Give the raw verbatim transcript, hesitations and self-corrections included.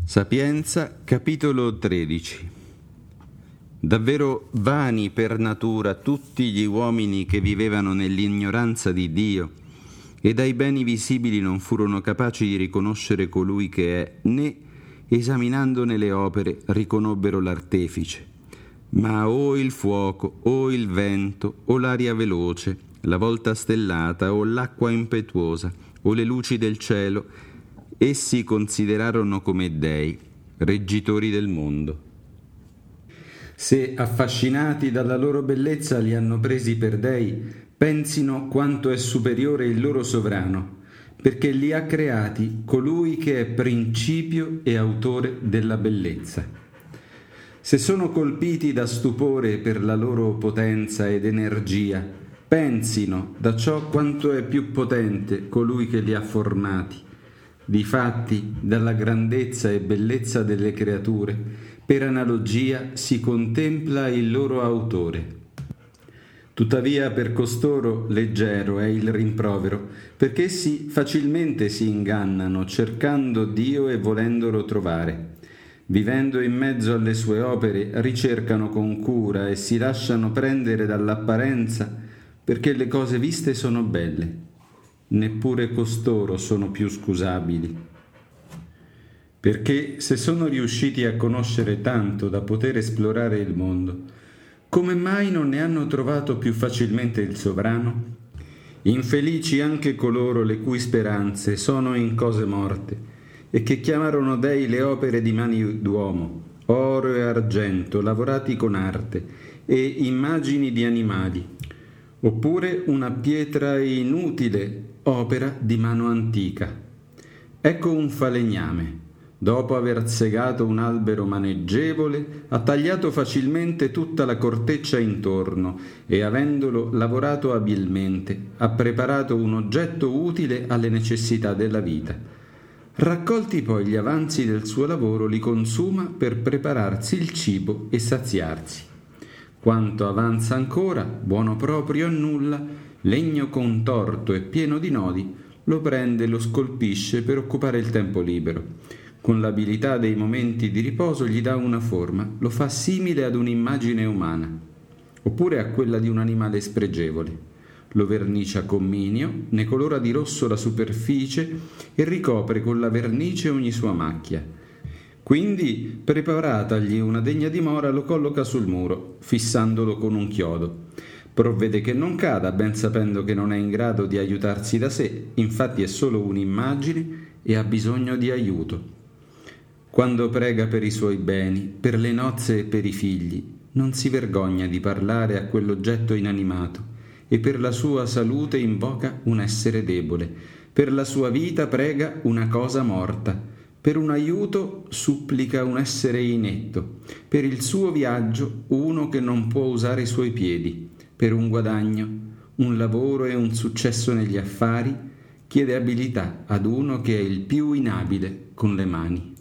Sapienza, capitolo tredici. Davvero vani per natura tutti gli uomini che vivevano nell'ignoranza di Dio e dai beni visibili non furono capaci di riconoscere colui che è, né, esaminandone le opere, riconobbero l'artefice. Ma o il fuoco, o il vento, o l'aria veloce, la volta stellata, o l'acqua impetuosa, o le luci del cielo, essi considerarono come dei, reggitori del mondo. Se affascinati dalla loro bellezza li hanno presi per dei, pensino quanto è superiore il loro sovrano, perché li ha creati colui che è principio e autore della bellezza. Se sono colpiti da stupore per la loro potenza ed energia, pensino da ciò quanto è più potente colui che li ha formati. Difatti, dalla grandezza e bellezza delle creature, per analogia si contempla il loro autore. Tuttavia per costoro leggero è il rimprovero, perché essi facilmente si ingannano, cercando Dio e volendolo trovare. Vivendo in mezzo alle sue opere, ricercano con cura e si lasciano prendere dall'apparenza, perché le cose viste sono belle. Neppure costoro sono più scusabili. Perché se sono riusciti a conoscere tanto da poter esplorare il mondo, come mai non ne hanno trovato più facilmente il sovrano? Infelici anche coloro le cui speranze sono in cose morte e che chiamarono dei le opere di mani d'uomo, oro e argento lavorati con arte e immagini di animali, oppure una pietra inutile opera di mano antica. Ecco un falegname, dopo aver segato un albero maneggevole, ha tagliato facilmente tutta la corteccia intorno e, avendolo lavorato abilmente, ha preparato un oggetto utile alle necessità della vita. Raccolti poi gli avanzi del suo lavoro, li consuma per prepararsi il cibo e saziarsi. Quanto avanza ancora, buono proprio a nulla, legno contorto e pieno di nodi, lo prende e lo scolpisce per occupare il tempo libero. Con l'abilità dei momenti di riposo gli dà una forma, lo fa simile ad un'immagine umana, oppure a quella di un animale spregevole. Lo vernicia con minio, ne colora di rosso la superficie e ricopre con la vernice ogni sua macchia. Quindi, preparatagli una degna dimora, lo colloca sul muro, fissandolo con un chiodo. Provvede che non cada, ben sapendo che non è in grado di aiutarsi da sé, infatti è solo un'immagine e ha bisogno di aiuto. Quando prega per i suoi beni, per le nozze e per i figli, non si vergogna di parlare a quell'oggetto inanimato e per la sua salute invoca un essere debole, per la sua vita prega una cosa morta, per un aiuto supplica un essere inetto, per il suo viaggio uno che non può usare i suoi piedi, per un guadagno, un lavoro e un successo negli affari, chiede abilità ad uno che è il più inabile con le mani.